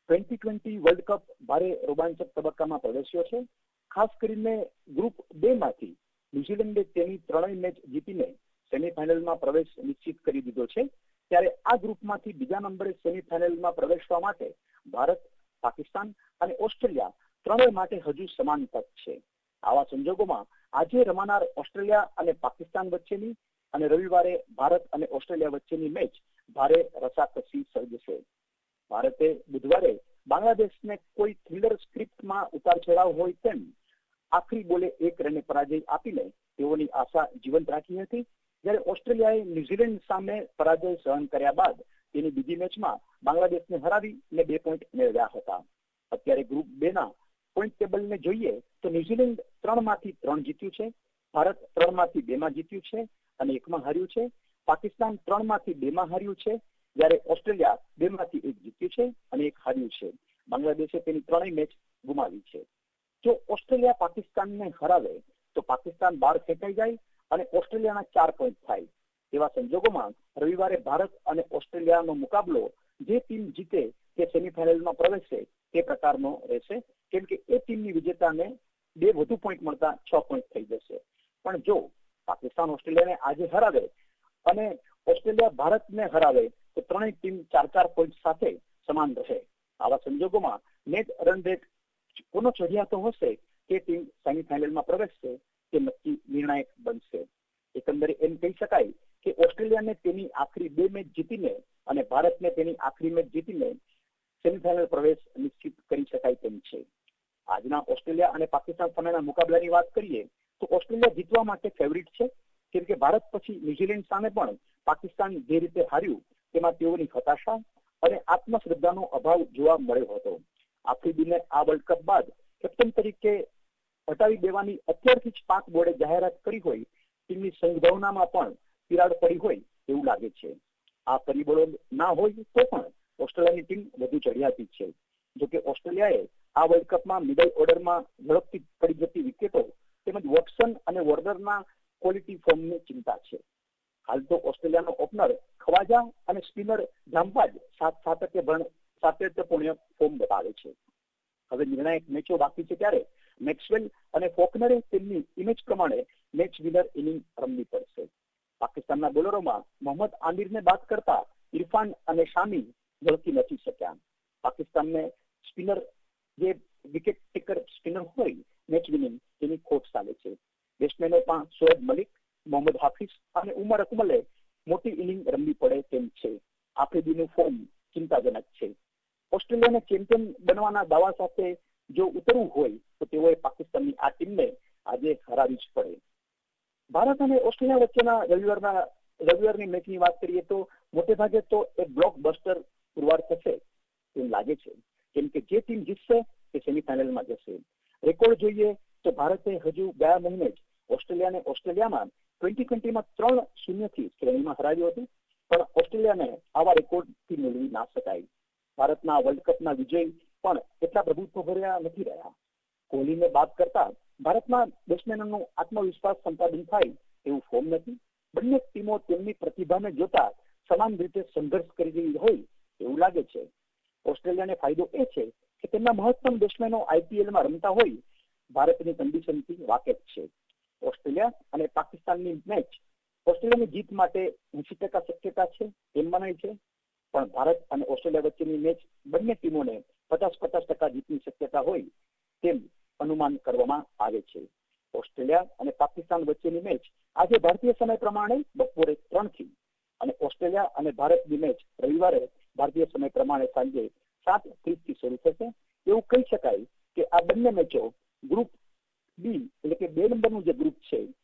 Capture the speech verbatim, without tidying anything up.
Twenty twenty world cup ભારે રોમાંચક તબક્કામાં પ્રવેશ્યો છે. ખાસ કરીને ગ્રુપ બે માંથી ન્યુઝીલેન્ડે તેની ત્રણેય મેચ જીતીને સેમીફાઇનલમાં પ્રવેશ નિશ્ચિત કરી દીધો છે. ત્યારે આ ગ્રુપમાંથી બીજા નંબરે સેમીફાઇનલમાં પ્રવેશવા માટે ભારત, પાકિસ્તાન અને ઓસ્ટ્રેલિયા ત્રણેય માટે હજુ સમાન તક છે. આવા સંજોગોમાં આજે રમાનાર ઓસ્ટ્રેલિયા અને પાકિસ્તાન વચ્ચેની અને રવિવારે ભારત અને ઓસ્ટ્રેલિયા વચ્ચેની મેચ ભારે રસાકસી સર્જશે. ભારતે બુધવારે બાંગ્લાદેશને કોઈ થ્રિલર સ્ક્રિપ્ટમાં ઉતાર ચઢાવ હોય તેમ આખરી બોલે એક રને પરાજય આપીને તેઓની આશા જીવંત રાખી હતી. જ્યારે ઓસ્ટ્રેલિયાએ ન્યુઝીલેન્ડ સામે પરાજય સહન કર્યા બાદ તેની બીજી મેચમાં બાંગ્લાદેશને હરાવીને બે પોઈન્ટ મેળવ્યા હતા. અત્યારે ગ્રુપ બે ના પોઈન્ટ ટેબલને જોઈએ તો ન્યુઝીલેન્ડ ત્રણ માંથી ત્રણ જીત્યું છે, ભારત ત્રણ માંથી બે માં જીત્યું છે અને એકમાં હાર્યું છે, પાકિસ્તાન ત્રણ માંથી બે માં હાર્યું છે, જ્યારે ઓસ્ટ્રેલિયા બે માંથી એક જીત્યું છે અને એક હાર્યું છે. બાંગ્લાદેશે તેની ત્રણેય મેચ ગુમાવી છે. જો ઓસ્ટ્રેલિયા પાકિસ્તાનને હરાવે તો પાકિસ્તાન બહાર ફેંકાઈ જાય અને ઓસ્ટ્રેલિયાના ચાર પોઈન્ટ થાય. તેવા સંજોગોમાં રવિવારે ભારત અને ઓસ્ટ્રેલિયાનો મુકાબલો જે ટીમ જીતે તે સેમીફાઇનલમાં પ્રવેશે તે પ્રકારનો રહેશે, કેમ કે એ ટીમની વિજેતાને બે વધુ પોઈન્ટ મળતા છ પોઈન્ટ થઈ જશે. પણ જો પાકિસ્તાન ઓસ્ટ્રેલિયાને આજે હરાવે અને ઓસ્ટ્રેલિયા ભારતને હરાવે તો ત્રણેય ટીમ ચાર ચાર પોઈન્ટ સાથે સમાન રહે. આવા સંજોગોમાં નેટ રન રેટ કોનો ચઢિયાતો હશે તે ટીમ સેમીફાઇનલમાં પ્રવેશશે તે નક્કી નિર્ણાયક બનશે. એકંદરે એમ કહી શકાય કે ઓસ્ટ્રેલિયાને તેની આખરી બે મેચ જીતીને અને ભારતને તેની આખરી મેચ જીતીને સેમીફાઇનલ પ્રવેશ નિશ્ચિત કરી શકાય તેમ છે. આજના ઓસ્ટ્રેલિયા અને પાકિસ્તાન સામેના મુકાબલાની વાત કરીએ તો ઓસ્ટ્રેલિયા જીતવા માટે ફેવરિટ છે, કેમ કે ભારત પછી ન્યુઝીલેન્ડ સામે પણ પાકિસ્તાન જે રીતે હાર્યું તેમાં તેઓની હતાશા અને આત્મશ્રદ્ધાનો અભાવ જોવા મળ્યો હતો. આફ્રિદીને આ વર્લ્ડ કપ બાદ કેપ્ટન તરીકે હટાવી દેવાની અત્યારથી જ પાક બોર્ડે જાહેરાત કરી હોય ટીમની સંભાવનામાં પણ તિરાડ પડી હોય એવું લાગે છે. આ પરિબળો ના હોય તો પણ ઓસ્ટ્રેલિયાની ટીમ વધુ ચઢિયાતી છે. જોકે ઓસ્ટ્રેલિયાએ આ વર્લ્ડ કપમાં મિડલ ઓર્ડરમાં ઝડપથી પડી જતી વિકેટો તેમજ વોટસન અને વોર્નરના ક્વોલિટી ફોર્મની ચિંતા છે. હાલ તો ઓસ્ટ્રેલિયાનો ઓપનર ખવાજા અને સ્પિનર જામપાજ સાત સાતત્ય સાતત્યપૂર્ણ ફોર્મ બતાવે છે. હવે નિર્ણાયક મેચો બાકી છે ત્યારે મેક્સવેલ અને ફોકનરે તેમની ઇમેજ પ્રમાણે મેચ વિનર ઇનિંગ રમવી પડશે. પાકિસ્તાનના બોલરોમાં મોહમ્મદ આમિરને બાદ કરતા ઇરફાન અને શામી ઝડપી નથી શક્યા. પાકિસ્તાનને સ્પિનર જે વિકેટ ટેકર સ્પિનર હોય મેચ વિનિંગ તેની ખોટ ચાલે છે. બેટ્સમેનોમાં શોએબ મલિક, મોહમ્મદ હાફિઝ અને ઉમર અકમલે મોટી ઇનિંગ રમવી પડે તેમ છે. આફ્રિદીનું ફોર્મ ચિંતાજનક છે. ઓસ્ટ્રેલિયાને ચેમ્પિયન બનવાના દાવા સાથે જો ઉતરવું હોય તો તેઓએ પાકિસ્તાનની આ ટીમને આજે હરાવી જ પડે. ભારત અને ઓસ્ટ્રેલિયા વચ્ચેના રવિવારના રવિવારની મેચની વાત કરીએ તો મોટે ભાગે તો એક બ્લોક બસ્ટર પુરવાર થશે તેમ લાગે છે, કેમ કે જે ટીમ જીતશે તે સેમીફાઇનલમાં જશે. રેકોર્ડ જોઈએ તો ભારતે હજુ ગયા મહિને જ ઓસ્ટ્રેલિયાને ઓસ્ટ્રેલિયામાં ટ્વેન્ટી ટ્વેન્ટીમાં ત્રણ શૂન્યથી શ્રેણીમાં હરાવ્યું હતું, પણ ઓસ્ટ્રેલિયાને આવા રેકોર્ડથી મેળવી ના શકાય. ભારતના વર્લ્ડ કપના વિજય પણ એટલા પ્રભુત્વ ભર્યા નથી રહ્યા. કોહલીને બાદ કરતા ભારતના બેટ્સમેનોનો આત્મવિશ્વાસ સંપાદન થાય એવું ફોર્મ નથી. બંને ટીમો તેમની પ્રતિભાને જોતા સમાન રીતે સંઘર્ષ કરી રહી હોય એવું લાગે છે. ઓસ્ટ્રેલિયાને ફાયદો એ છે કે તેમના મહત્તમ બેટ્સમેનો આઈપીએલમાં રમતા હોય ભારતની કન્ડિશનથી વાકેફ છે. ઓસ્ટ્રેલિયા અને પાકિસ્તાનની મેચ ઓસ્ટ્રેલિયાની જીત માટે એસી ટકા શક્યતા છે એમ મનાય છે, પણ ભારત અને ઓસ્ટ્રેલિયા વચ્ચેની મેચ બંને ટીમોને પચાસ પચાસ ટકા જીતની શક્યતા હોય તેમ અનુમાન કરવામાં આવે છે. ઓસ્ટ્રેલિયા અને પાકિસ્તાન વચ્ચેની મેચ આજે ભારતીય સમય પ્રમાણે બપોરે ત્રણ થી અને ઓસ્ટ્રેલિયા અને ભારતની મેચ રવિવારે ભારતીય સમય પ્રમાણે સાંજે સાત ત્રીસ થી શરૂ થશે. એવું કહી શકાય કે આ બંને મેચો ગ્રુપ બી એટલે કે બે નંબરનું જે ગ્રુપ છે